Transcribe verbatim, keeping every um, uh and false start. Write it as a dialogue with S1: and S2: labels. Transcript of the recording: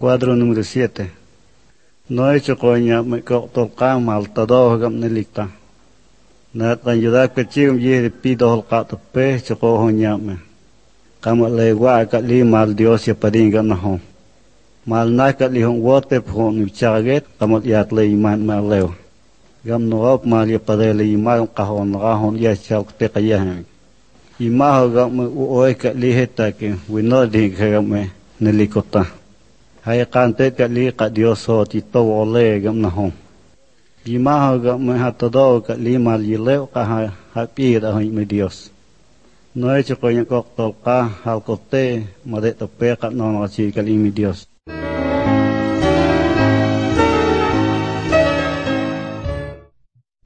S1: Cuadro número siete. No he hecho coña me toca mal todo gam nelicta. Na tan ayuda que chim ye pido hol kat pe choko honya me. Kama le wa ka li mal Dios ya pading gam na ho. Mal na ka li hong wote phon ni chaget kama yat le iman ma leo. Gam no op mal ya pade le iman ka hon ra hon ya chak te ka ya. Ima ho gam me u oi ka li heta ke we no di ka me nelikota. Hai kante ka li ka Dios ho ti to ole gam na ho. Ima ho gam me hatado ka li mal yi leo ka ha ha pi da ho me Dios. No he hecho coña ko to ka hal ko te ma de to pe ka no no chi ka li mi Dios.